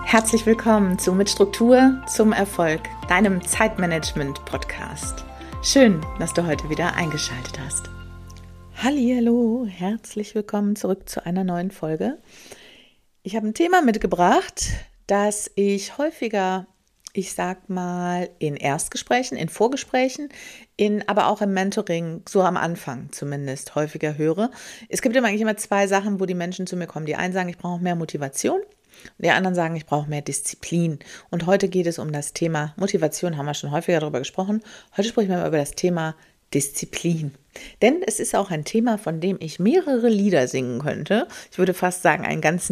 Herzlich willkommen zu Mit Struktur zum Erfolg, deinem Zeitmanagement-Podcast. Schön, dass du heute wieder eingeschaltet hast. Hallihallo, herzlich willkommen zurück zu einer neuen Folge. Ich habe ein Thema mitgebracht, das ich häufiger, in Erstgesprächen, in Vorgesprächen, aber auch im Mentoring, so am Anfang zumindest, häufiger höre. Es gibt eigentlich immer zwei Sachen, wo die Menschen zu mir kommen. Die einen sagen, ich brauche mehr Motivation. Die anderen sagen, ich brauche mehr Disziplin. Und heute geht es um das Thema Motivation, haben wir schon häufiger darüber gesprochen. Heute sprechen wir mal über das Thema Disziplin. Denn es ist auch ein Thema, von dem ich mehrere Lieder singen könnte. Ich würde fast sagen, einen ganzen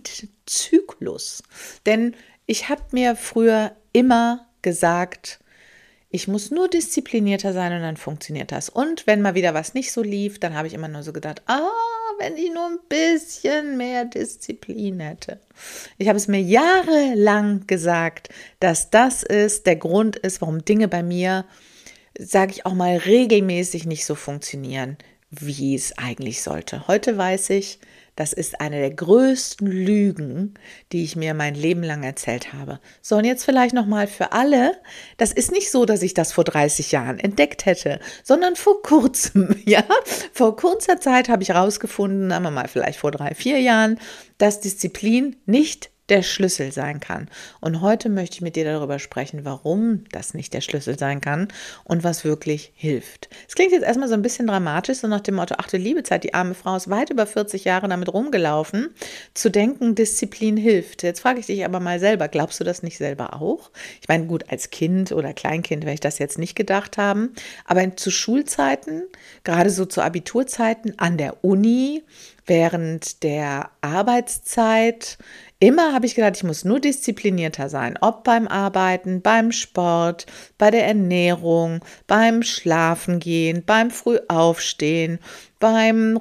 Liedzyklus. Denn ich habe mir früher immer gesagt, ich muss nur disziplinierter sein und dann funktioniert das. Und wenn mal wieder was nicht so lief, dann habe ich immer nur so gedacht, wenn ich nur ein bisschen mehr Disziplin hätte. Ich habe es mir jahrelang gesagt, dass das der Grund ist, warum Dinge bei mir, sage ich auch mal, regelmäßig nicht so funktionieren, wie es eigentlich sollte. Heute weiß ich, das ist eine der größten Lügen, die ich mir mein Leben lang erzählt habe. So, und jetzt vielleicht nochmal für alle. Das ist nicht so, dass ich das vor 30 Jahren entdeckt hätte, sondern vor kurzem, ja. Vor kurzer Zeit habe ich herausgefunden, sagen wir mal vielleicht vor 3-4 Jahren, dass Disziplin nicht der Schlüssel sein kann. Und heute möchte ich mit dir darüber sprechen, warum das nicht der Schlüssel sein kann und was wirklich hilft. Es klingt jetzt erstmal so ein bisschen dramatisch, so nach dem Motto, ach du liebe Zeit, die arme Frau ist weit über 40 Jahre damit rumgelaufen, zu denken, Disziplin hilft. Jetzt frage ich dich aber mal selber, glaubst du das nicht selber auch? Ich meine, gut, als Kind oder Kleinkind werde ich das jetzt nicht gedacht haben, aber zu Schulzeiten, gerade so zu Abiturzeiten, an der Uni, während der Arbeitszeit, immer habe ich gedacht, ich muss nur disziplinierter sein, ob beim Arbeiten, beim Sport, bei der Ernährung, beim Schlafengehen, beim Frühaufstehen, beim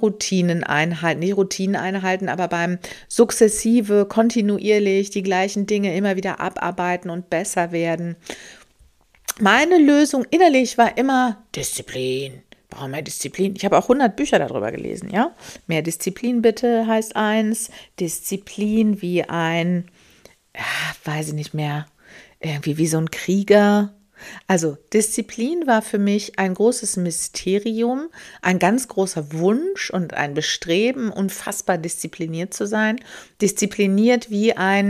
nicht Routinen einhalten, aber beim sukzessive, kontinuierlich die gleichen Dinge immer wieder abarbeiten und besser werden. Meine Lösung innerlich war immer Disziplin. Brauche mehr Disziplin. Ich habe auch 100 Bücher darüber gelesen, ja. Mehr Disziplin bitte heißt eins. Disziplin wie weiß ich nicht mehr, irgendwie wie so ein Krieger. Also Disziplin war für mich ein großes Mysterium, ein ganz großer Wunsch und ein Bestreben, unfassbar diszipliniert zu sein. Diszipliniert wie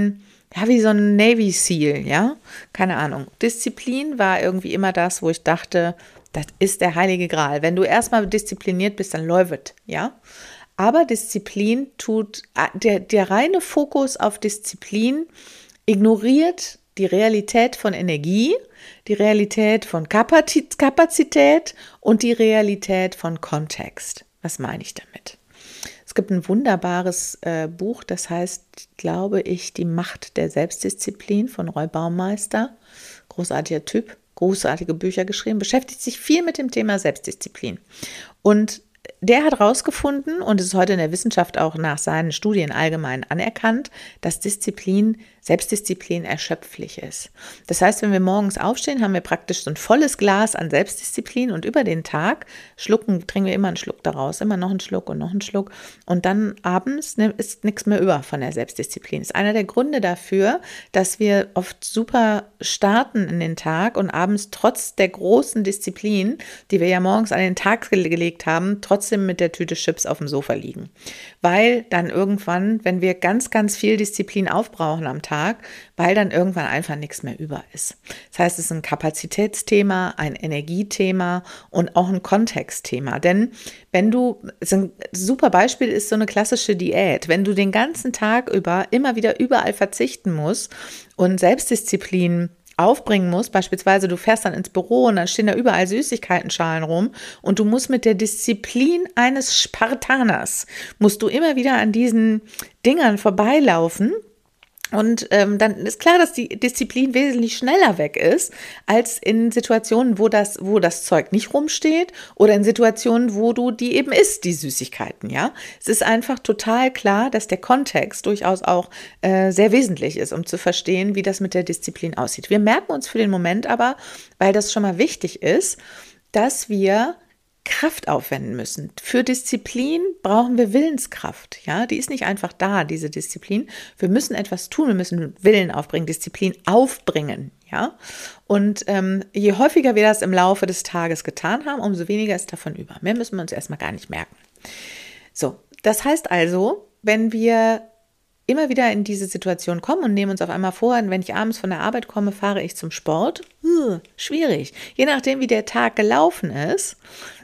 so ein Navy Seal, ja. Keine Ahnung. Disziplin war irgendwie immer das, wo ich dachte, das ist der heilige Gral. Wenn du erstmal diszipliniert bist, dann läuft, ja. Aber Disziplin der reine Fokus auf Disziplin ignoriert die Realität von Energie, die Realität von Kapazität und die Realität von Kontext. Was meine ich damit? Es gibt ein wunderbares Buch, das heißt, glaube ich, Die Macht der Selbstdisziplin von Roy Baumeister. Großartiger Typ. Großartige Bücher geschrieben, beschäftigt sich viel mit dem Thema Selbstdisziplin. Und der hat herausgefunden, und es ist heute in der Wissenschaft auch nach seinen Studien allgemein anerkannt, dass Selbstdisziplin erschöpflich ist. Das heißt, wenn wir morgens aufstehen, haben wir praktisch so ein volles Glas an Selbstdisziplin und über den Tag trinken wir immer einen Schluck daraus, immer noch einen Schluck und noch einen Schluck. Und dann abends ist nichts mehr über von der Selbstdisziplin. Das ist einer der Gründe dafür, dass wir oft super starten in den Tag und abends trotz der großen Disziplin, die wir ja morgens an den Tag gelegt haben, trotzdem mit der Tüte Chips auf dem Sofa liegen. Weil dann irgendwann, wenn wir ganz, ganz viel Disziplin aufbrauchen am Tag, weil dann irgendwann einfach nichts mehr über ist. Das heißt, es ist ein Kapazitätsthema, ein Energiethema und auch ein Kontextthema. Denn ein super Beispiel ist so eine klassische Diät. Wenn du den ganzen Tag über immer wieder überall verzichten musst und Selbstdisziplin aufbringen musst, beispielsweise du fährst dann ins Büro und dann stehen da überall Süßigkeitenschalen rum und du musst mit der Disziplin eines Spartaners, musst du immer wieder an diesen Dingern vorbeilaufen. Und dann ist klar, dass die Disziplin wesentlich schneller weg ist, als in Situationen, wo das Zeug nicht rumsteht oder in Situationen, wo du die eben isst, die Süßigkeiten, ja. Es ist einfach total klar, dass der Kontext durchaus auch sehr wesentlich ist, um zu verstehen, wie das mit der Disziplin aussieht. Wir merken uns für den Moment aber, weil das schon mal wichtig ist, dass wir Kraft aufwenden müssen. Für Disziplin brauchen wir Willenskraft. Ja, die ist nicht einfach da, diese Disziplin. Wir müssen etwas tun, wir müssen Willen aufbringen, Disziplin aufbringen. Ja, und je häufiger wir das im Laufe des Tages getan haben, umso weniger ist davon über. Mehr müssen wir uns erstmal gar nicht merken. So, das heißt also, wenn wir immer wieder in diese Situation kommen und nehmen uns auf einmal vor, wenn ich abends von der Arbeit komme, fahre ich zum Sport. Schwierig. Je nachdem, wie der Tag gelaufen ist,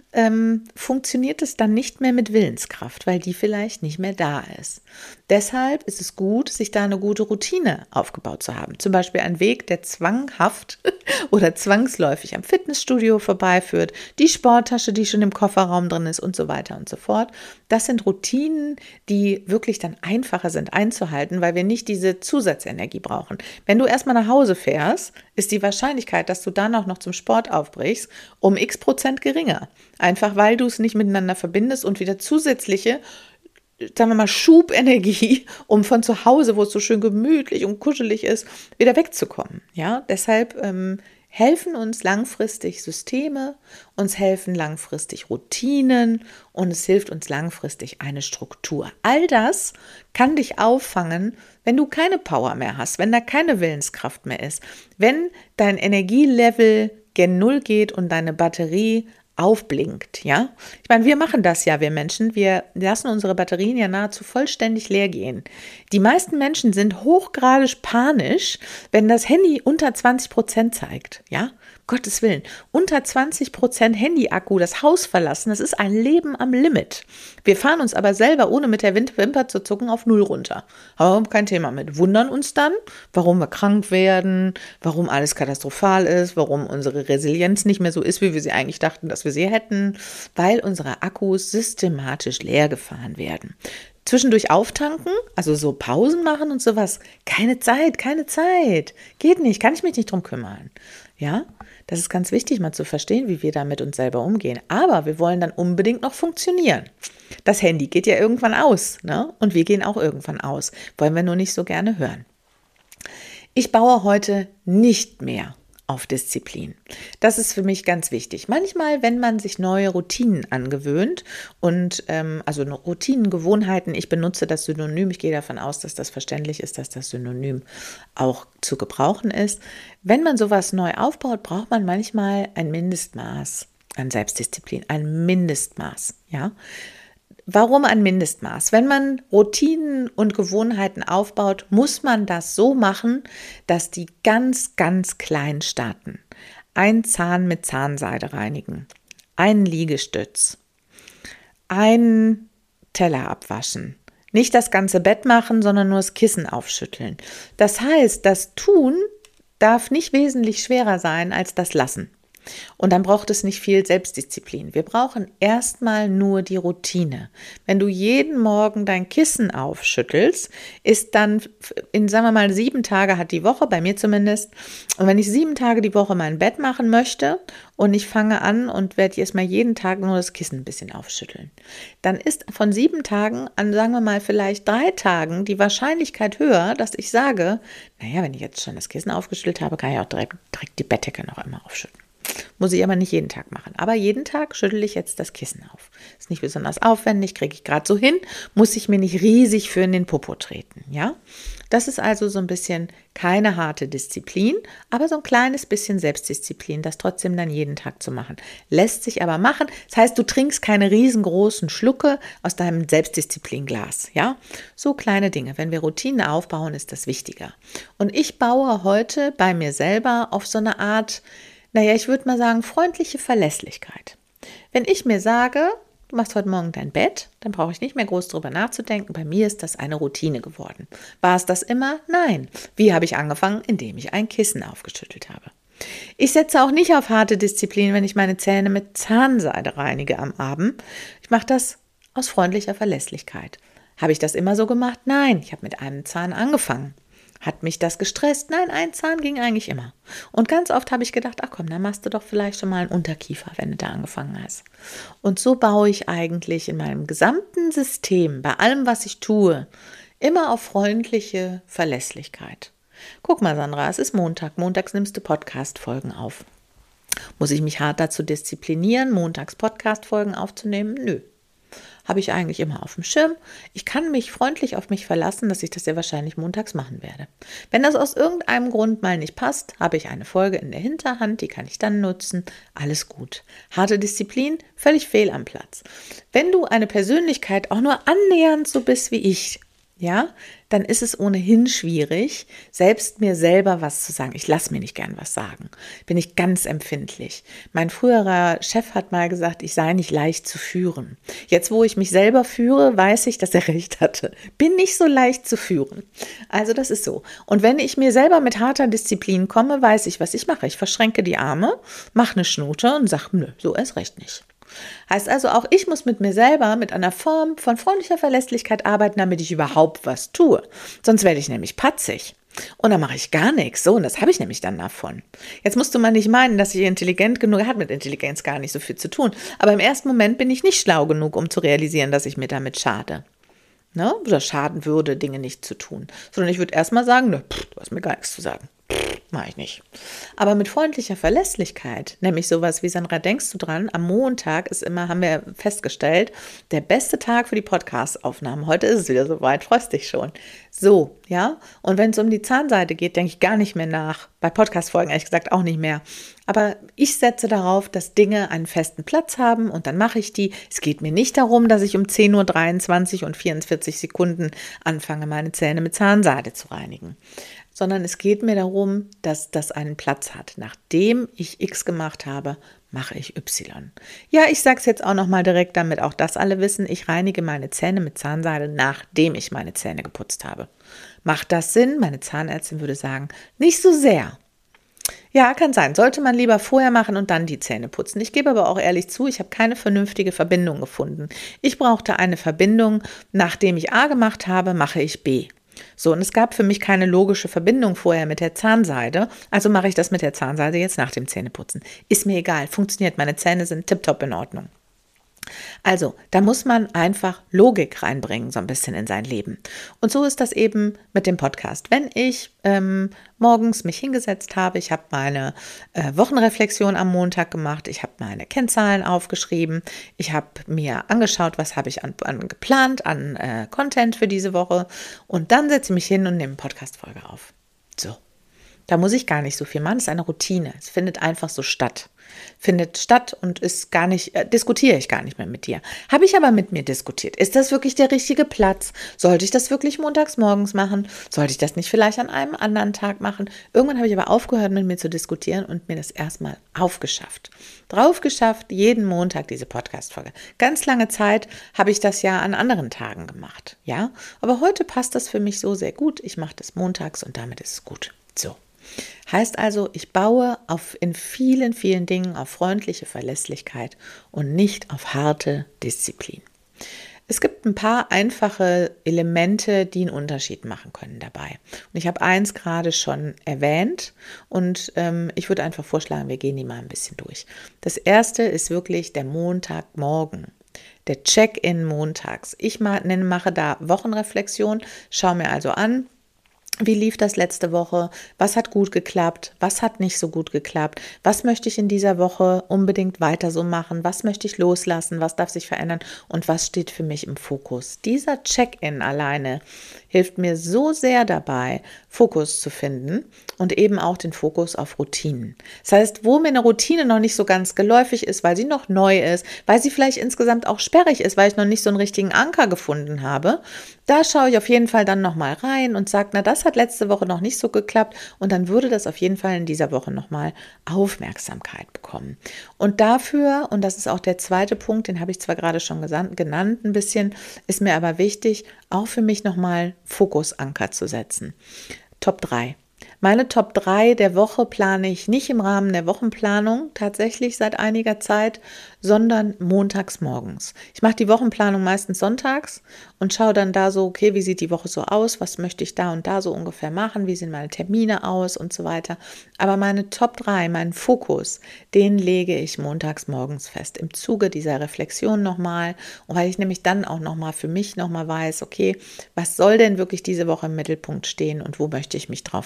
funktioniert es dann nicht mehr mit Willenskraft, weil die vielleicht nicht mehr da ist. Deshalb ist es gut, sich da eine gute Routine aufgebaut zu haben. Zum Beispiel ein Weg, der zwanghaft oder zwangsläufig am Fitnessstudio vorbeiführt, die Sporttasche, die schon im Kofferraum drin ist und so weiter und so fort. Das sind Routinen, die wirklich dann einfacher sind einzuhalten, weil wir nicht diese Zusatzenergie brauchen. Wenn du erstmal nach Hause fährst, ist die Wahrscheinlichkeit, dass du dann auch noch zum Sport aufbrichst, um x% geringer. Einfach weil du es nicht miteinander verbindest und wieder zusätzliche, sagen wir mal, Schubenergie, um von zu Hause, wo es so schön gemütlich und kuschelig ist, wieder wegzukommen. Ja, deshalb helfen uns langfristig Systeme, uns helfen langfristig Routinen und es hilft uns langfristig eine Struktur. All das kann dich auffangen, wenn du keine Power mehr hast, wenn da keine Willenskraft mehr ist, wenn dein Energielevel gen Null geht und deine Batterie aufblinkt, ja. Ich meine, wir machen das ja, wir Menschen, wir lassen unsere Batterien ja nahezu vollständig leer gehen. Die meisten Menschen sind hochgradig panisch, wenn das Handy unter 20% zeigt, ja. Gottes Willen, unter 20% Handy-Akku das Haus verlassen, das ist ein Leben am Limit. Wir fahren uns aber selber, ohne mit der Wimper zu zucken, auf 0 runter. Haben kein Thema mit. Wundern uns dann, warum wir krank werden, warum alles katastrophal ist, warum unsere Resilienz nicht mehr so ist, wie wir sie eigentlich dachten, dass wir sie hätten, weil unsere Akkus systematisch leer gefahren werden. Zwischendurch auftanken, also so Pausen machen und sowas, keine Zeit. Geht nicht, kann ich mich nicht drum kümmern. Ja, das ist ganz wichtig, mal zu verstehen, wie wir da mit uns selber umgehen. Aber wir wollen dann unbedingt noch funktionieren. Das Handy geht ja irgendwann aus, ne? Und wir gehen auch irgendwann aus. Wollen wir nur nicht so gerne hören. Ich baue heute nicht mehr auf Disziplin. Das ist für mich ganz wichtig. Manchmal, wenn man sich neue Routinen angewöhnt und also Routinengewohnheiten, ich benutze das Synonym, ich gehe davon aus, dass das verständlich ist, dass das Synonym auch zu gebrauchen ist. Wenn man sowas neu aufbaut, braucht man manchmal ein Mindestmaß an Selbstdisziplin, ein Mindestmaß, ja. Warum ein Mindestmaß? Wenn man Routinen und Gewohnheiten aufbaut, muss man das so machen, dass die ganz, ganz klein starten. Ein Zahn mit Zahnseide reinigen, einen Liegestütz, einen Teller abwaschen. Nicht das ganze Bett machen, sondern nur das Kissen aufschütteln. Das heißt, das Tun darf nicht wesentlich schwerer sein als das Lassen. Und dann braucht es nicht viel Selbstdisziplin. Wir brauchen erstmal nur die Routine. Wenn du jeden Morgen dein Kissen aufschüttelst, ist dann sagen wir mal, 7 Tage hat die Woche, bei mir zumindest. Und wenn ich 7 Tage die Woche mein Bett machen möchte und ich fange an und werde erstmal jeden Tag nur das Kissen ein bisschen aufschütteln, dann ist von 7 Tagen an, sagen wir mal, vielleicht 3 Tagen die Wahrscheinlichkeit höher, dass ich sage, naja, wenn ich jetzt schon das Kissen aufgeschüttelt habe, kann ich auch direkt die Bettdecke noch einmal aufschütteln. Muss ich aber nicht jeden Tag machen. Aber jeden Tag schüttle ich jetzt das Kissen auf. Ist nicht besonders aufwendig, kriege ich gerade so hin, muss ich mir nicht riesig für in den Popo treten. Ja? Das ist also so ein bisschen keine harte Disziplin, aber so ein kleines bisschen Selbstdisziplin, das trotzdem dann jeden Tag zu machen. Lässt sich aber machen. Das heißt, du trinkst keine riesengroßen Schlucke aus deinem Selbstdisziplinglas. Ja? So kleine Dinge. Wenn wir Routinen aufbauen, ist das wichtiger. Und ich baue heute bei mir selber auf so eine Art, naja, ich würde mal sagen, freundliche Verlässlichkeit. Wenn ich mir sage, du machst heute Morgen dein Bett, dann brauche ich nicht mehr groß drüber nachzudenken. Bei mir ist das eine Routine geworden. War es das immer? Nein. Wie habe ich angefangen? Indem ich ein Kissen aufgeschüttelt habe. Ich setze auch nicht auf harte Disziplin, wenn ich meine Zähne mit Zahnseide reinige am Abend. Ich mache das aus freundlicher Verlässlichkeit. Habe ich das immer so gemacht? Nein, ich habe mit einem Zahn angefangen. Hat mich das gestresst? Nein, ein Zahn ging eigentlich immer. Und ganz oft habe ich gedacht, ach komm, dann machst du doch vielleicht schon mal einen Unterkiefer, wenn du da angefangen hast. Und so baue ich eigentlich in meinem gesamten System, bei allem, was ich tue, immer auf freundliche Verlässlichkeit. Guck mal, Sandra, es ist Montag. Montags nimmst du Podcast-Folgen auf. Muss ich mich hart dazu disziplinieren, montags Podcast-Folgen aufzunehmen? Nö. Habe ich eigentlich immer auf dem Schirm. Ich kann mich freundlich auf mich verlassen, dass ich das sehr wahrscheinlich montags machen werde. Wenn das aus irgendeinem Grund mal nicht passt, habe ich eine Folge in der Hinterhand, die kann ich dann nutzen. Alles gut. Harte Disziplin, völlig fehl am Platz. Wenn du eine Persönlichkeit auch nur annähernd so bist wie ich, ja, dann ist es ohnehin schwierig, selbst mir selber was zu sagen. Ich lasse mir nicht gern was sagen. Bin ich ganz empfindlich. Mein früherer Chef hat mal gesagt, ich sei nicht leicht zu führen. Jetzt, wo ich mich selber führe, weiß ich, dass er recht hatte. Bin nicht so leicht zu führen. Also das ist so. Und wenn ich mir selber mit harter Disziplin komme, weiß ich, was ich mache. Ich verschränke die Arme, mache eine Schnute und sage, nö, so erst recht nicht. Heißt also, auch ich muss mit mir selber mit einer Form von freundlicher Verlässlichkeit arbeiten, damit ich überhaupt was tue. Sonst werde ich nämlich patzig. Und dann mache ich gar nichts. So, und das habe ich nämlich dann davon. Jetzt musst du mal nicht meinen, dass ich intelligent genug, hat mit Intelligenz gar nicht so viel zu tun. Aber im ersten Moment bin ich nicht schlau genug, um zu realisieren, dass ich mir damit schade. Ne? Oder schaden würde, Dinge nicht zu tun. Sondern ich würde erstmal sagen, du hast mir gar nichts zu sagen. Mache ich nicht. Aber mit freundlicher Verlässlichkeit, nämlich sowas wie, Sandra, denkst du dran, am Montag ist immer, haben wir festgestellt, der beste Tag für die Podcast-Aufnahmen. Heute ist es wieder soweit, freust dich schon. So, ja. Und wenn es um die Zahnseide geht, denke ich gar nicht mehr nach. Bei Podcast-Folgen ehrlich gesagt auch nicht mehr. Aber ich setze darauf, dass Dinge einen festen Platz haben und dann mache ich die. Es geht mir nicht darum, dass ich um 10:23 Uhr und 44 Sekunden anfange, meine Zähne mit Zahnseide zu reinigen. Sondern es geht mir darum, dass das einen Platz hat. Nachdem ich X gemacht habe, mache ich Y. Ja, ich sage es jetzt auch nochmal direkt, damit auch das alle wissen. Ich reinige meine Zähne mit Zahnseide, nachdem ich meine Zähne geputzt habe. Macht das Sinn? Meine Zahnärztin würde sagen, nicht so sehr. Ja, kann sein. Sollte man lieber vorher machen und dann die Zähne putzen. Ich gebe aber auch ehrlich zu, ich habe keine vernünftige Verbindung gefunden. Ich brauchte eine Verbindung, nachdem ich A gemacht habe, mache ich B. So, und es gab für mich keine logische Verbindung vorher mit der Zahnseide, also mache ich das mit der Zahnseide jetzt nach dem Zähneputzen. Ist mir egal, funktioniert, meine Zähne sind tipptopp in Ordnung. Also, da muss man einfach Logik reinbringen, so ein bisschen in sein Leben. Und so ist das eben mit dem Podcast. Wenn ich morgens mich hingesetzt habe, ich habe meine Wochenreflexion am Montag gemacht, ich habe meine Kennzahlen aufgeschrieben, ich habe mir angeschaut, was habe ich geplant an Content für diese Woche und dann setze ich mich hin und nehme eine Podcast-Folge auf. So. Da muss ich gar nicht so viel machen, es ist eine Routine. Es findet einfach so statt. Findet statt und ist gar nicht, diskutiere ich gar nicht mehr mit dir. Habe ich aber mit mir diskutiert. Ist das wirklich der richtige Platz? Sollte ich das wirklich montags morgens machen? Sollte ich das nicht vielleicht an einem anderen Tag machen? Irgendwann habe ich aber aufgehört, mit mir zu diskutieren und mir das erstmal aufgeschafft. Drauf geschafft, jeden Montag diese Podcast-Folge. Ganz lange Zeit habe ich das ja an anderen Tagen gemacht. Ja, aber heute passt das für mich so sehr gut. Ich mache das montags und damit ist es gut. So. Heißt also, ich baue in vielen, vielen Dingen auf freundliche Verlässlichkeit und nicht auf harte Disziplin. Es gibt ein paar einfache Elemente, die einen Unterschied machen können dabei. Und ich habe eins gerade schon erwähnt und ich würde einfach vorschlagen, wir gehen die mal ein bisschen durch. Das erste ist wirklich der Montagmorgen. Der Check-in montags. Ich mache da Wochenreflexion, schaue mir also an, wie lief das letzte Woche? Was hat gut geklappt? Was hat nicht so gut geklappt? Was möchte ich in dieser Woche unbedingt weiter so machen? Was möchte ich loslassen? Was darf sich verändern? Und was steht für mich im Fokus? Dieser Check-in alleine hilft mir so sehr dabei, Fokus zu finden und eben auch den Fokus auf Routinen. Das heißt, wo mir eine Routine noch nicht so ganz geläufig ist, weil sie noch neu ist, weil sie vielleicht insgesamt auch sperrig ist, weil ich noch nicht so einen richtigen Anker gefunden habe, da schaue ich auf jeden Fall dann nochmal rein und sage, na, das hat letzte Woche noch nicht so geklappt und dann würde das auf jeden Fall in dieser Woche nochmal Aufmerksamkeit bekommen. Und dafür, und das ist auch der zweite Punkt, den habe ich zwar gerade schon genannt ein bisschen, ist mir aber wichtig, auch für mich nochmal Fokusanker zu setzen. Top 3. Meine Top 3 der Woche plane ich nicht im Rahmen der Wochenplanung, tatsächlich seit einiger Zeit, sondern montags morgens. Ich mache die Wochenplanung meistens sonntags und schaue dann da so, okay, wie sieht die Woche so aus, was möchte ich da und da so ungefähr machen, wie sehen meine Termine aus und so weiter. Aber meine Top 3, meinen Fokus, den lege ich montags morgens fest, im Zuge dieser Reflexion nochmal, und weil ich nämlich dann auch nochmal für mich nochmal weiß, okay, was soll denn wirklich diese Woche im Mittelpunkt stehen und wo möchte ich mich drauf fokussieren.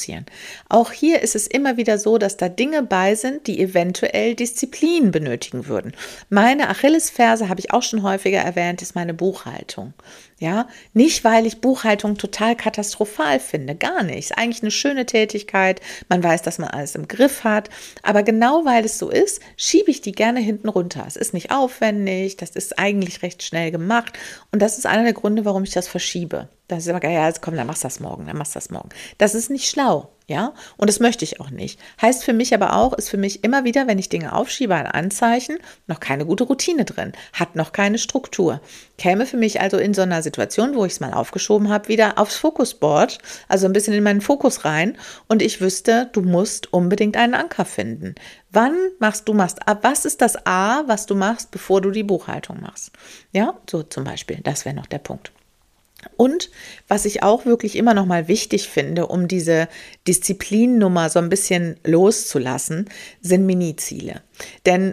passieren. Auch hier ist es immer wieder so, dass da Dinge bei sind, die eventuell Disziplin benötigen würden. Meine Achillesferse, habe ich auch schon häufiger erwähnt, ist meine Buchhaltung. Ja, nicht, weil ich Buchhaltung total katastrophal finde, gar nicht. Ist eigentlich eine schöne Tätigkeit, man weiß, dass man alles im Griff hat, aber genau weil es so ist, schiebe ich die gerne hinten runter. Es ist nicht aufwendig, das ist eigentlich recht schnell gemacht und das ist einer der Gründe, warum ich das verschiebe. Das ist immer geil, ja, jetzt komm, dann machst du das morgen, dann machst du das morgen. Das ist nicht schlau, ja, und das möchte ich auch nicht. Heißt für mich aber auch, ist für mich immer wieder, wenn ich Dinge aufschiebe, ein Anzeichen, noch keine gute Routine drin, hat noch keine Struktur. Käme für mich also in so einer Situation, wo ich es mal aufgeschoben habe, wieder aufs Fokusboard, also ein bisschen in meinen Fokus rein und ich wüsste, du musst unbedingt einen Anker finden. Was ist das A, was du machst, bevor du die Buchhaltung machst? Ja, so zum Beispiel, das wäre noch der Punkt. Und was ich auch wirklich immer noch mal wichtig finde, um diese Disziplinnummer so ein bisschen loszulassen, sind Mini-Ziele. Denn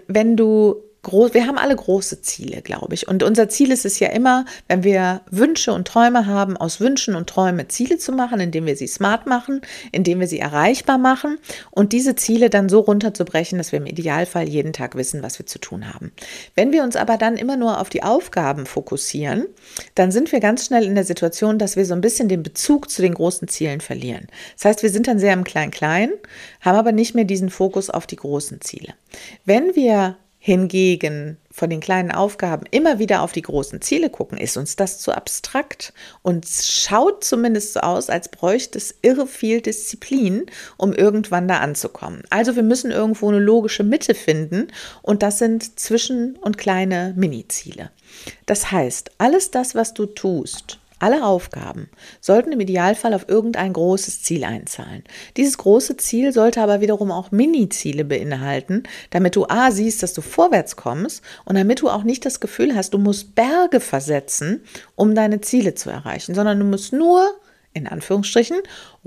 wir haben alle große Ziele, glaube ich. Und unser Ziel ist es ja immer, wenn wir Wünsche und Träume haben, aus Wünschen und Träumen Ziele zu machen, indem wir sie smart machen, indem wir sie erreichbar machen und diese Ziele dann so runterzubrechen, dass wir im Idealfall jeden Tag wissen, was wir zu tun haben. Wenn wir uns aber dann immer nur auf die Aufgaben fokussieren, dann sind wir ganz schnell in der Situation, dass wir so ein bisschen den Bezug zu den großen Zielen verlieren. Das heißt, wir sind dann sehr im Klein-Klein, haben aber nicht mehr diesen Fokus auf die großen Ziele. Wenn wir hingegen von den kleinen Aufgaben immer wieder auf die großen Ziele gucken, ist uns das zu abstrakt und schaut zumindest so aus, als bräuchte es irre viel Disziplin, um irgendwann da anzukommen. Also wir müssen irgendwo eine logische Mitte finden und das sind Zwischen- und kleine Mini-Ziele. Das heißt, alles das, was du tust, alle Aufgaben sollten im Idealfall auf irgendein großes Ziel einzahlen. Dieses große Ziel sollte aber wiederum auch Mini-Ziele beinhalten, damit du siehst, dass du vorwärts kommst und damit du auch nicht das Gefühl hast, du musst Berge versetzen, um deine Ziele zu erreichen, sondern du musst nur, in Anführungsstrichen,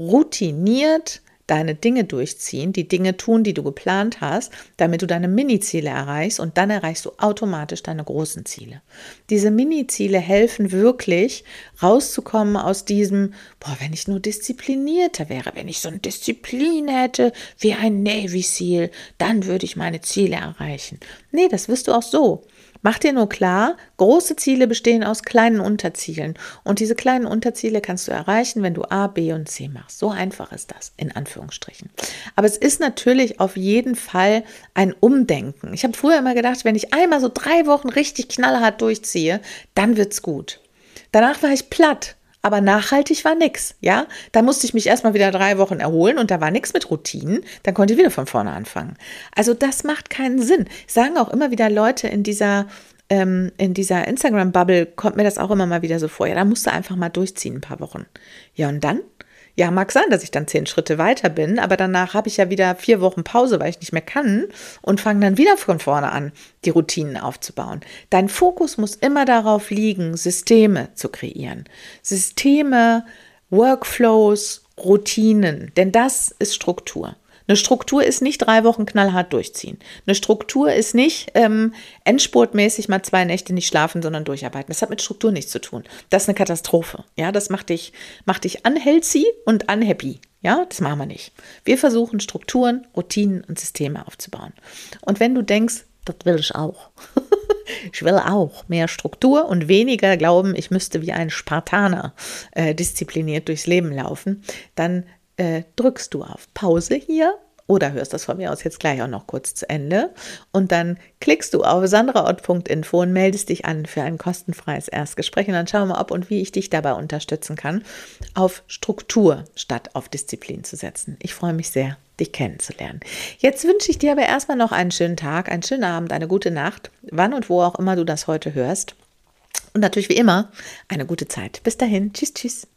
routiniert deine Dinge durchziehen, die Dinge tun, die du geplant hast, damit du deine Mini-Ziele erreichst und dann erreichst du automatisch deine großen Ziele. Diese Mini-Ziele helfen wirklich, rauszukommen aus diesem, wenn ich nur disziplinierter wäre, wenn ich so eine Disziplin hätte, wie ein Navy SEAL, dann würde ich meine Ziele erreichen. Nee, das wirst du auch so. Mach dir nur klar, große Ziele bestehen aus kleinen Unterzielen und diese kleinen Unterziele kannst du erreichen, wenn du A, B und C machst. So einfach ist das, in Anführungsstrichen. Aber es ist natürlich auf jeden Fall ein Umdenken. Ich habe früher immer gedacht, wenn ich einmal so 3 Wochen richtig knallhart durchziehe, dann wird's gut. Danach war ich platt. Aber nachhaltig war nix, ja. Da musste ich mich erstmal wieder 3 Wochen erholen und da war nichts mit Routinen. Dann konnte ich wieder von vorne anfangen. Also das macht keinen Sinn. Sagen auch immer wieder Leute in dieser Instagram-Bubble, kommt mir das auch immer mal wieder so vor. Ja, da musst du einfach mal durchziehen ein paar Wochen. Ja, und dann? Ja, mag sein, dass ich dann 10 Schritte weiter bin, aber danach habe ich ja wieder 4 Wochen Pause, weil ich nicht mehr kann und fange dann wieder von vorne an, die Routinen aufzubauen. Dein Fokus muss immer darauf liegen, Systeme zu kreieren. Systeme, Workflows, Routinen, denn das ist Struktur. Eine Struktur ist nicht 3 Wochen knallhart durchziehen. Eine Struktur ist nicht endspurtmäßig mal 2 Nächte nicht schlafen, sondern durcharbeiten. Das hat mit Struktur nichts zu tun. Das ist eine Katastrophe. Ja, das macht dich unhealthy und unhappy. Ja, das machen wir nicht. Wir versuchen Strukturen, Routinen und Systeme aufzubauen. Und wenn du denkst, das will ich auch. Ich will auch mehr Struktur und weniger glauben, ich müsste wie ein Spartaner diszipliniert durchs Leben laufen, dann drückst du auf Pause hier oder hörst das von mir aus jetzt gleich auch noch kurz zu Ende und dann klickst du auf sandraott.info und meldest dich an für ein kostenfreies Erstgespräch und dann schauen wir, ob und wie ich dich dabei unterstützen kann, auf Struktur statt auf Disziplin zu setzen. Ich freue mich sehr, dich kennenzulernen. Jetzt wünsche ich dir aber erstmal noch einen schönen Tag, einen schönen Abend, eine gute Nacht, wann und wo auch immer du das heute hörst und natürlich wie immer eine gute Zeit. Bis dahin, tschüss, tschüss.